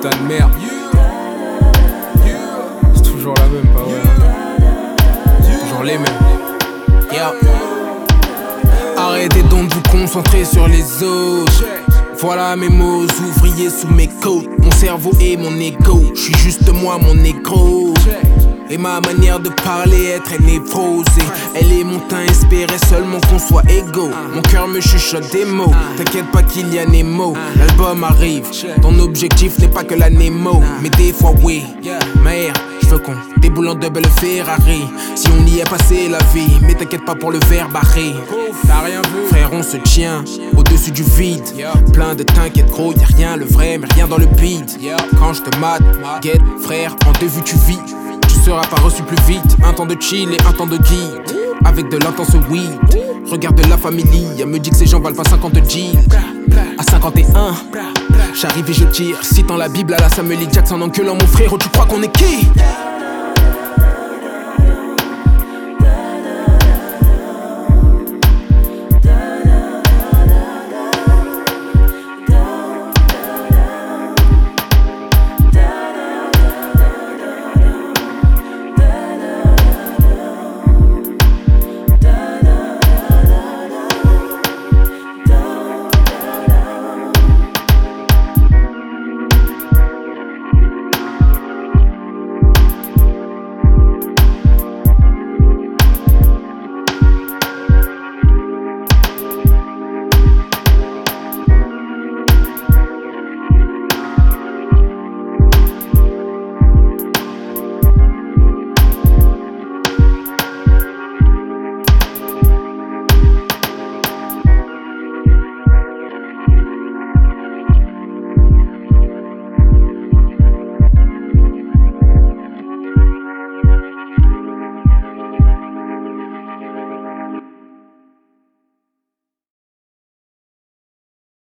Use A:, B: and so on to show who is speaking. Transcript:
A: putain de merde. C'est toujours la même, pas vrai. Toujours les mêmes. Yeah. Arrêtez donc de vous concentrer sur les autres. Voilà mes mots ouvriers sous mes côtes. Mon cerveau et mon ego, je suis juste moi, mon négro. Et ma manière de parler est très névrosée. Elle est mon teint, espérait seulement qu'on soit égaux. Mon cœur me chuchote des mots, t'inquiète pas qu'il y a Nemo. L'album arrive, ton objectif n'est pas que la Nemo. Mais des fois oui, mère, je veux qu'on déboule en double Ferrari. Si on y est passé la vie, mais t'inquiète pas pour le verre barré. T'as rien vu, frère, on se tient au-dessus du vide. Plein de t'inquiète gros, y'a rien le vrai, mais rien dans le beat. Quand je te mate, get frère, en deux vues tu vis. Tu seras pas reçu plus vite. Un temps de chill et un temps de guide. Avec de l'intense weed. Regarde la famille, elle me dit que ces gens valent pas 50 G. À 51, j'arrive et je tire. Citant la Bible à la Samuel L. Jackson, engueulant mon frère, oh, tu crois qu'on est qui?